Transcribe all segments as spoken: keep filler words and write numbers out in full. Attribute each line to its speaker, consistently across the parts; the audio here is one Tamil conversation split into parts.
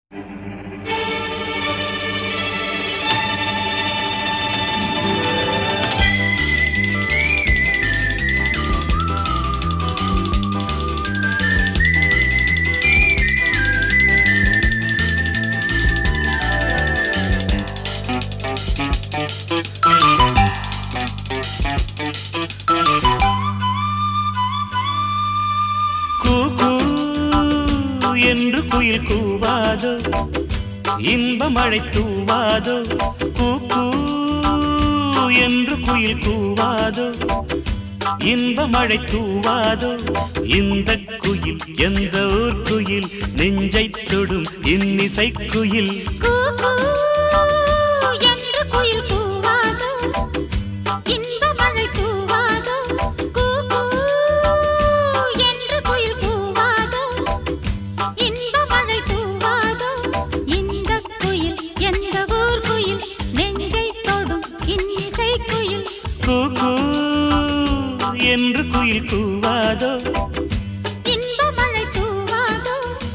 Speaker 1: என்று குயில் கூவாதோ, இன்ப மழை தூவாதோ. கூக்கூ என்று குயில் கூவாதோ, இன்ப மழை தூவாதோ. இந்த குயில் எந்த ஊர் குயில், நெஞ்சை தொடும் இன்னிசை குயில்.
Speaker 2: என்று குயில் கூவாதோ, இன்ப மழை தூவாதோ. என்று குயில் கூவாதோ, இன்ப மழை தூவாதோ. இந்த குயில் எந்த ஊர் குயில், நெஞ்சை தொடும் இன்னிசை குயில்.
Speaker 1: கூக்கூ என்று குயில் கூவாதோ,
Speaker 2: இன்ப மழை தூவாதோ.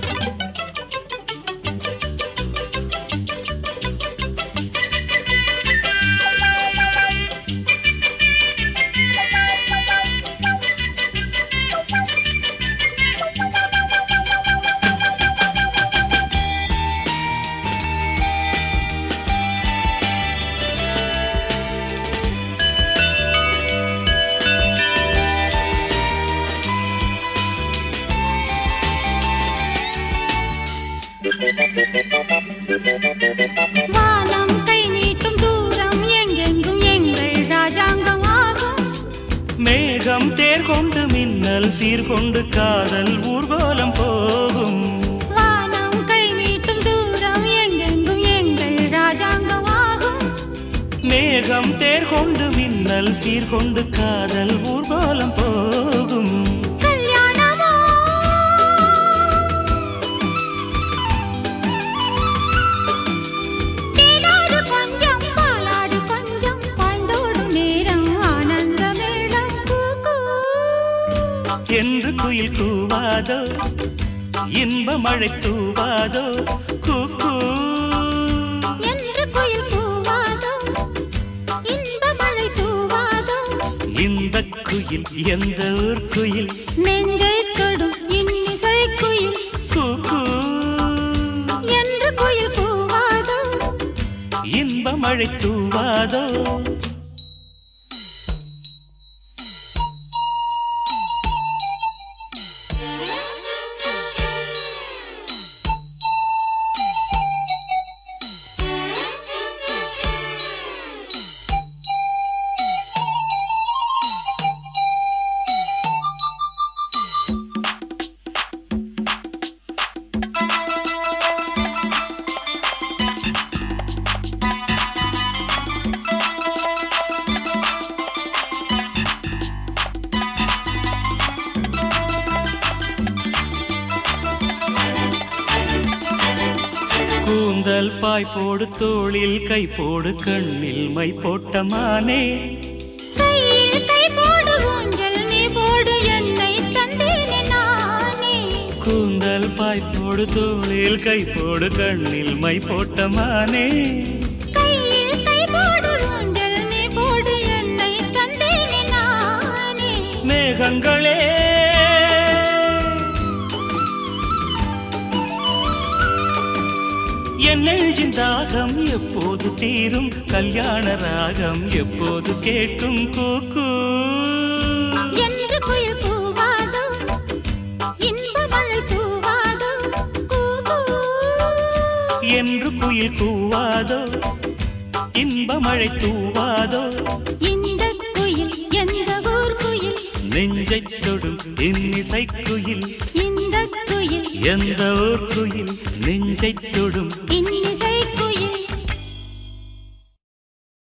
Speaker 2: வானம் கை நீட்டும் தூரம் எங்கெங்கும் எங்கள் ராஜாங்கம் ஆகும்.
Speaker 1: மேகம் தேர் கொண்டு மின்னல் சீர்கொண்டு காதல் ஊர்வலம் போகும்.
Speaker 2: வானம் கை நீட்டும் தூரம் எங்கெங்கும் எங்கள் ராஜாங்கம் ஆகும்.
Speaker 1: மேகம் தேர் கொண்டு மின்னல் சீர்கொண்டு காதல் ஊர்வலம் போகும். என்று குயில் கூவாதோ, இன்ப மழை தூவாதோ. கூக்கூ
Speaker 2: என்று குயில் கூவாதோ, இன்ப மழை தூவாதோ.
Speaker 1: இந்த குயில் எந்த ஊர் குயில்,
Speaker 2: நெஞ்சை தொடும் இன்னிசை குயில்.
Speaker 1: கூக்கூ
Speaker 2: என்று குயில் கூவாதோ,
Speaker 1: இன்ப மழை தூவாதோ. கூந்தல் பாய் போடு, தோளில் கை போடு, கண்ணில் மை போட்ட மானே.
Speaker 2: கையில் கை போடு, ஊஞ்சல் நீ போடு, என்னை தந்தேனே நானே.
Speaker 1: கூந்தல் பாய் போடு, தோளில் கை போடு, கண்ணில் மை போட்ட மானே.
Speaker 2: கையில் கை போடு, ஊஞ்சல் நீ போடு, என்னை தந்தேனே நானே.
Speaker 1: மேகங்களே என் நெஞ்சின் தாகம் எப்போது தீரும், கல்யாண ராகம் எப்போது கேட்கும். கூக்கூ
Speaker 2: என்று குயில் கூவாதோ, இன்ப மழை தூவாதோ. கூக்கூ
Speaker 1: என்று குயில் கூவாதோ, இன்ப மழை தூவாதோ.
Speaker 2: இந்த குயில் எந்த ஊர் குயில்,
Speaker 1: நெஞ்சை தொடும் இன்னிசை குயில்.
Speaker 2: இந்த குயில்
Speaker 1: எந்த ஊர் குயில், நெஞ்சை தொடும்
Speaker 2: இன்னிசை